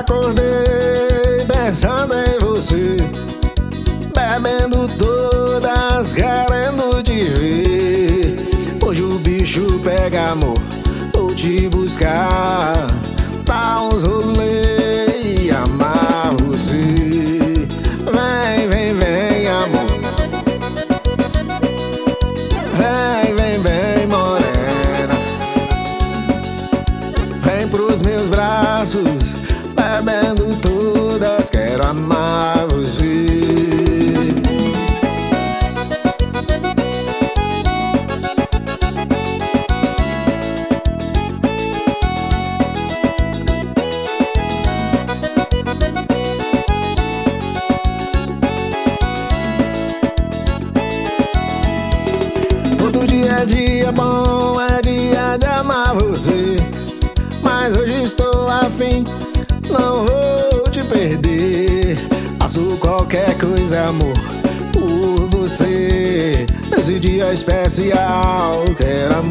Acordei pensando em você, bebendo todas, querendo te ver. Hoje o bicho pega, amor, vou te buscar, dar uns rolê e amar você. Vem, vem, vem, amor, vem, vem, vem, morena, vem pros meus braços, bebendo todas, quero amar você. Todo dia é dia bom, é dia de amar você, mas hoje estou afim, não vou te perder. Faço qualquer coisa, amor, por você. Nesse dia especial, quero